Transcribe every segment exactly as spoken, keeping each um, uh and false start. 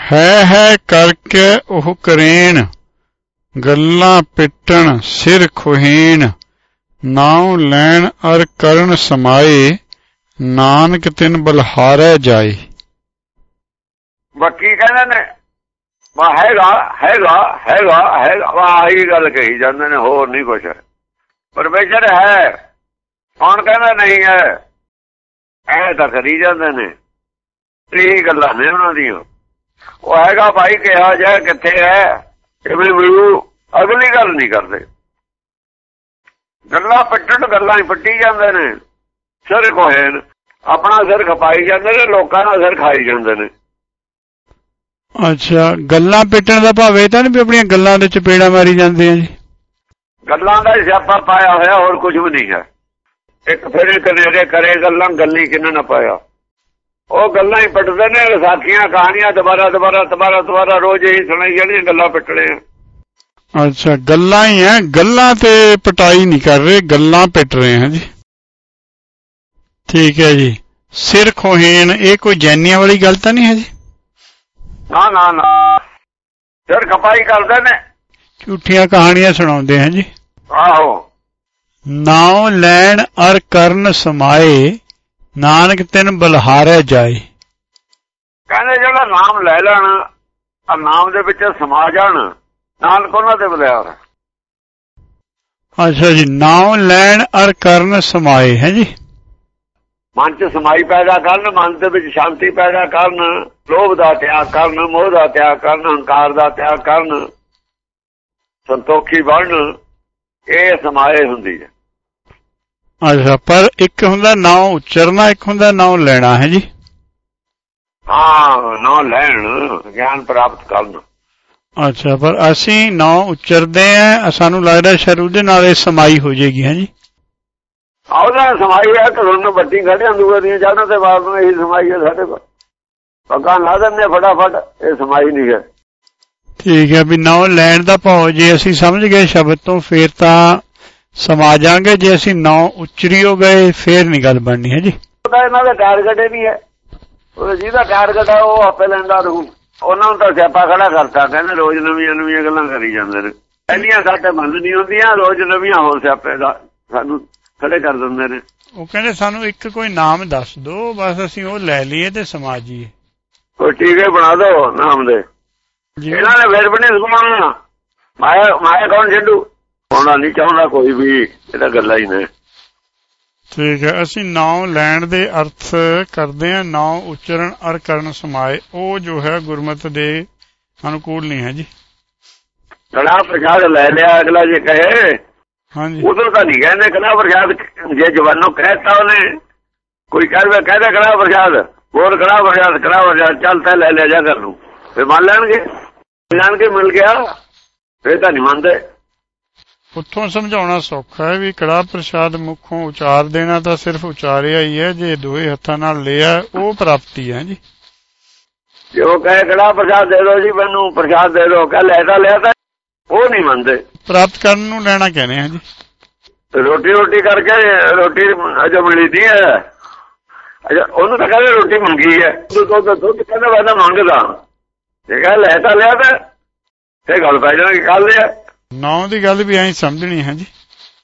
है है करके ओह करेण, गल्लां पिटण सिर खुहीण, नाम लैण अर करन समाए, नानक तिन बलहारै जाए। बाकी कहते ने वा हैगा हैगा हैगा हैगा, वा आही गल कही जाते ने, होर नहीं कुछ। परमेश्वर है, कौन कहना नहीं है, ऐ तां करी जाते ने, यही गल्लां ने उन्हां दियां। वो हैगा भाई कहा जाए कित्थे है, किवें मिलू, अगली गल नहीं करते। गल्लां पिट्टण गल्लां ही पिट्टी जाते ने, सिर कोहेन अपना सिर खपाई जाते ने, लोकां दा सिर खाई जाते ने। अच्छा, गल्लां पिट्टण दा भाव इह तां नहीं भी अपणियां गल्लां दे चपेड़ा मारी जांदे आ जी? गल्लां दा सियापा पाया होया, होर कुछ भी नहीं है। एक फेरे कनेरे करे गल्लां, गल्ली किन्ने ना पाया। ਉਹ ਗੱਲਾਂ ਹੀ ਪਿੱਟਦੇ ਨੇ, ਵਿਸਾਖੀਆਂ ਕਹਾਣੀਆਂ ਦੁਬਾਰਾ ਦੁਬਾਰਾ ਦੁਬਾਰਾ ਦੁਬਾਰਾ ਰੋਜ਼ ਹੀ ਸੁਣਾਈ ਜਾਣੀਆਂ, ਗੱਲਾਂ ਪਿੱਟਣੇ ਆ। ਅੱਛਾ, ਗੱਲਾਂ ਹੀ ਹੈ, ਗੱਲਾਂ ਤੇ ਪਟਾਈ ਨਹੀਂ ਕਰ ਰਹੇ, ਗੱਲਾਂ ਪਿੱਟ ਰਹੇ ਹਾਂ ਜੀ। ਠੀਕ ਹੈ ਜੀ। ਸਿਰ ਖੋਹੇਣ, ਇਹ ਕੋਈ ਜੈਨੀਆਂ ਵਾਲੀ ਗੱਲ ਤਾਂ ਨਹੀਂ ਹੈ ਜੀ? ਨਾ ਨਾ ਨਾ, ਸਿਰ ਖਪਾਈ ਕਰਦੇ ਨੇ, ਝੂਠੀਆਂ ਕਹਾਣੀਆਂ ਸੁਣਾਉਂਦੇ हैं जी। ਆਹੋ। ਨਾਉ ਲੈਣ ਅਰ ਕਰਨ ਸਮਾਏ, ਨਾਨਕ ਤਿਨ ਬਲਹਾਰੇ ਜਾਏ। ਕਹਿੰਦੇ ਜਿਹੜਾ ਨਾਮ ਲੈ ਲੈਣ, ਆ ਨਾਮ ਦੇ ਵਿੱਚ ਸਮਾ ਜਾਣ, ਨਾਨਕ ਉਹਨਾਂ ਦੇ ਬਲਿਹਾਰ। ਅੱਛਾ ਜੀ, ਨਾਮ ਲੈਣ ਅਰ ਕਰਨ ਸਮਾਏ ਹੈ ਜੀ। ਮਨ ਚ ਸਮਾਈ ਪੈਦਾ ਕਰਨ, ਮਨ ਦੇ ਵਿੱਚ ਸ਼ਾਂਤੀ ਪੈਦਾ ਕਰਨ, ਲੋਭ ਦਾ ਤਿਆਗ ਕਰਨ, ਮੋਹ ਦਾ ਤਿਆਗ ਕਰਨ, ਹੰਕਾਰ ਦਾ ਤਿਆਗ ਕਰਨ, ਸੰਤੋਖੀ ਬਣਨ, ਇਹ ਸਮਾਏ ਹੁੰਦੀ ਹੈ। ਅੱਛਾ, ਪਰ ਇੱਕ ਹੁੰਦਾ ਨਾਮ ਉਚਰਨਾ, ਇੱਕ ਹੁੰਦਾ ਨਾਮ ਲੈਣਾ ਹੈ ਜੀ। ਹਾਂ, ਨਾਮ ਲੈਣ, ਗਿਆਨ ਪ੍ਰਾਪਤ ਕਰਨ। ਅੱਛਾ, ਪਰ ਅਸੀਂ ਨਾਮ ਉਚਰਦੇ ਆ, ਸਾਨੂੰ ਲੱਗਦਾ ਸ਼ਾਇਦ ਉਹਦੇ ਨਾਲ ਇਹ ਸਮਾਈ ਹੋ ਜਾਏਗੀ ਹੈ ਜੀ। ਉਹਦਾ ਸਮਾਈ ਹੈ, ਤੁਹਾਨੂੰ ਬੱਤੀ ਖੜਿਆ ਦੂਏ ਦੀਆਂ ਚਾਹਨਾਂ ਤੇ ਬਾਅਦ ਨੂੰ ਇਹੀ ਸਮਾਈ ਹੈ ਸਾਡੇ ਕੋਲ। ਪੱਗਾਂ ਲਾ ਦਿੰਦੇ ਫਟਾਫਟ, ਇਹ ਸਮਾਈ ਨਹੀਂ ਹੈ। ਠੀਕ ਹੈ, ਵੀ ਨਾਮ ਲੈਣ ਦਾ ਭਾਵ ਜੇ ਅਸੀਂ ਸਮਝ ਗਏ ਸ਼ਬਦ ਤੋਂ ਫੇਰ ਤਾਂ ਸਮਾ ਜਾਾਂਗੇ, ਜੇ ਅਸੀਂ ਨੌ ਉਚਰੀ ਹੋ ਗਏ ਫੇਰ ਨਹੀਂ ਗੱਲ ਬਣਨੀ ਹੈ ਜੀ। ਇਹਨਾਂ ਦਾ ਟਾਰਗੇਟ ਹੀ ਨਹੀਂ ਹੈ, ਜਿਹਦਾ ਟਾਰਗੇਟ ਹੈ ਉਹ ਆਪੇ ਲੈਂਦਾ ਰਹੂ। ਉਹਨਾਂ ਨੂੰ ਤਾਂ ਸਿਆਪਾ ਖੜਾ ਕਰਤਾ, ਕਹਿੰਦੇ ਰੋਜ਼ ਨਵੀਆਂ ਨਵੀਆਂ ਗੱਲਾਂ ਕਰੀ ਜਾਂਦੇ ਨੇ। ਪਹਿਲੀਆਂ ਸਾਡੇ ਬੰਦ ਨਹੀਂ ਹੁੰਦੀਆਂ, ਰੋਜ਼ ਨਵੀਆਂ ਹੋਰ ਸਿਆਪੇ ਦਾ ਸਾਨੂੰ ਖੜੇ ਕਰ ਦਿੰਦੇ ਨੇ। ਉਹ ਕਹਿੰਦੇ ਸਾਨੂੰ ਇੱਕ ਕੋਈ ਨਾਮ ਦੱਸ ਦੋ, ਬਸ ਅਸੀਂ ਉਹ ਲੈ ਲਈਏ ਤੇ ਸਮਾ ਜੀਏ। ਕੋਈ ਟੀਕੇ ਬਣਾ ਦੋ ਨਾਮ ਦੇ। ਇਹਨਾਂ ਨੇ ਫਿਰ ਵੀ ਨਹੀਂ ਸਮਾਉਣਾ, ਮਾਇਆ ਮਾਇਆ ਕੌਣ ਛੱਡੂ, ਹੋਣਾ ਨਹੀਂ ਚਾਹੁੰਦਾ ਕੋਈ ਵੀ, ਇਹ ਤਾਂ ਗੱਲਾਂ ਹੀ ਨੇ। ਠੀਕ ਹੈ, ਅਸੀਂ ਨਾਮ ਲੈਣ ਦੇ ਅਰਥ ਕਰਦੇ ਹਾਂ, ਨਾਮ ਉਚਰਨ ਅਰ ਕਰਨ ਸਮਾਏ, ਉਹ ਜੋ ਹੈ ਗੁਰਮਤਿ ਦੇ ਅਨੁਕੂਲ ਨਹੀਂ ਹੈ ਜੀ। ਕੜਾ ਪ੍ਰਸ਼ਾਦ ਲੈ ਲਿਆ ਅਗਲਾ ਜੇ ਕਹੇ, ਹਾਂਜੀ, ਉਦੋਂ ਤਾਂ ਨਹੀਂ ਕਹਿੰਦੇ ਕੜਾ ਪ੍ਰਸ਼ਾਦ। ਜੇ ਜਵਾਨੋਂ ਕਹਿਤਾ ਉਹਨੇ, ਕੋਈ ਕਹਿ ਕਹਿੰਦੇ ਕੜਾ ਪ੍ਰਸ਼ਾਦ, ਹੋਰ ਕੜਾ ਪ੍ਰਸ਼ਾਦ ਕੜਾ ਪ੍ਰਸ਼ਾਦ, ਚੱਲ ਤਾਂ ਲੈ ਲਿਆ ਜਾ ਕਰ ਲੂ, ਫਿਰ ਮੰਨ ਲੈਣਗੇ। ਜਾਣ ਕੇ ਮਿਲ ਗਿਆ ਫਿਰ ਤਾਂ ਨਹੀਂ ਮੰਨਦੇ। ਉੱਥੋਂ ਸਮਝਾਉਣਾ ਸੌਖਾ ਹੈ ਵੀ ਕੜਾਹ ਪ੍ਰਸ਼ਾਦ ਮੁੱਖੋਂ ਉਚਾਰ ਦੇਣਾ ਤਾਂ ਸਿਰਫ ਉਚਾਰਿਆ ਹੀ ਹੈ, ਜੇ ਦੋਏ ਹੱਥਾਂ ਨਾਲ ਲਿਆ ਉਹ ਪ੍ਰਾਪਤੀ ਹੈ ਜੀ। ਜੇ ਉਹ ਕਹੇ ਕੜਾਹ ਪ੍ਰਸ਼ਾਦ ਦੇ ਦਿਓ ਜੀ ਮੈਨੂੰ, ਪ੍ਰਸ਼ਾਦ ਦੇ ਦਿਓ, ਕਹ ਲੈ ਤਾਂ ਲਿਆ ਤਾਂ ਉਹ ਨਹੀਂ ਮੰਨਦੇ। ਪ੍ਰਾਪਤ ਕਰਨ ਨੂੰ ਲੈਣਾ ਕਹਿੰਦੇ ਆ ਜੀ। ਰੋਟੀ ਰੋਟੀ ਕਰਕੇ ਰੋਟੀ ਅਜੇ ਮਿਲੀ ਦੀ ਹੈ, ਅੱਛਾ ਉਹਨੂੰ ਤਾਂ ਕਹਿੰਦੇ ਰੋਟੀ ਮੰਗੀ ਹੈ, ਦੁੱਧ ਕਹਿੰਦਾ ਮੈਂ ਤਾਂ ਮੰਗਦਾ, ਜੇ ਕਹ ਲੈ ਤਾਂ ਲਿਆ ਤਾਂ ਇਹ ਗੱਲ ਪੈ ਜਾਣਗੇ ਕੱਲ ਲਿਆ। ਨੌ ਦੀ ਗੱਲ ਵੀ ਐਂ ਸਮਝਣੀ ਹੈ ਜੀ।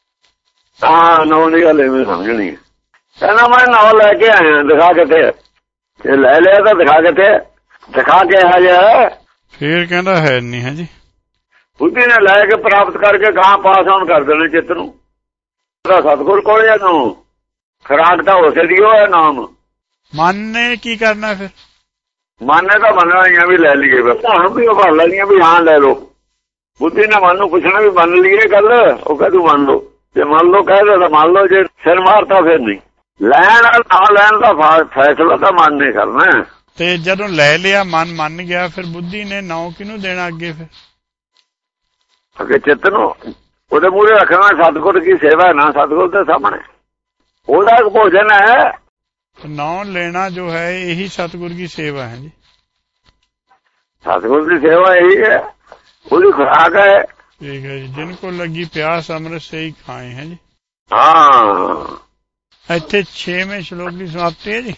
ਹਾਂ, ਨੌ ਦੀ ਗੱਲ ਐਵੇਂ ਸਮਝਣੀ ਹੈ। ਕਹਿੰਦਾ ਮੈਂ ਨੌ ਲੈ ਕੇ ਆਇਆ, ਦਿਖਾ ਕਿੱਥੇ, ਜੇ ਲੈ ਲਿਆ ਤਾਂ ਦਿਖਾ ਕਿੱਥੇ, ਦਿਖਾ ਕੇ ਆ ਜਾ। ਫੇਰ ਕਹਿੰਦਾ ਹੈ ਨਹੀਂ ਹੈ ਜੀ। ਬੁੱਧੀ ਨੇ ਲੈ ਕੇ ਪ੍ਰਾਪਤ ਕਰਕੇ ਗਾਂ ਪਾਸ ਆਨ ਕਰ ਦੇਣੇ ਚਿੱਤ ਨੂੰ। ਸਤਿਗੁਰ ਕੋਲ ਜਾਂ ਨੂੰ ਖੁਰਾਕ ਤਾਂ ਉਸੇ ਦੀ ਉਹ ਹੈ ਨਾਮ। ਮਨ ਨੇ ਕੀ ਕਰਨਾ ਫਿਰ? ਮਨ ਨੇ ਤਾਂ ਮੰਨਣਾ ਵੀ ਲੈ ਲਈਏ, ਹਮ ਵੀ ਉਹ ਭਰ ਲੈਣੀਆਂ ਵੀ ਹਾਂ ਲੈ ਲਓ। ਬੁੱਧੀ ਨੇ ਮਨ ਨੂੰ ਪੁੱਛਣਾ ਵੀ ਮੰਨ ਲਈਏ ਗੱਲ, ਉਹ ਕਹਿ ਤੂੰ ਮੰਨ ਲਓ, ਜੇ ਮੰਨ ਲਓ ਕਹਿ ਤਾਂ ਮੰਨ ਲਓ, ਜੇ ਸਿਰ ਮਾਰਤਾ ਫਿਰ ਨਹੀਂ। ਲੈਣ ਨਾ ਲੈਣ ਦਾ ਫੈਸਲਾ ਤਾਂ ਮਨ ਨੇ ਕਰਨਾ। ਤੇ ਜਦੋਂ ਲੈ ਲਿਆ ਮਨ ਮੰਨ ਗਿਆ, ਫਿਰ ਬੁੱਧੀ ਨੇ ਨੌ ਕਿਹਨੂੰ ਦੇਣਾ ਅੱਗੇ? ਫਿਰ ਅੱਗੇ ਚਿੱਤ ਨੂੰ ਉਹਦੇ ਮੂਹਰੇ ਰੱਖਣਾ। ਸਤਿਗੁਰ ਕੀ ਸੇਵਾ ਨਾ, ਸਤਿਗੁਰ ਦੇ ਸਾਹਮਣੇ ਉਹਦਾ ਇੱਕ ਭੋਜਨ ਹੈ। ਨੌ ਲੈਣਾ ਜੋ ਹੈ ਇਹੀ ਸਤਿਗੁਰ ਕੀ ਸੇਵਾ ਹੈ ਜੀ। सतगुरु की सेवा यही है, उसकी खुराक है। ठीक है जी, जिनको लगी प्यास अमृत से ही खाए हैं जी। हाँ, इत्थे छेवें श्लोक की समाप्ति है जी।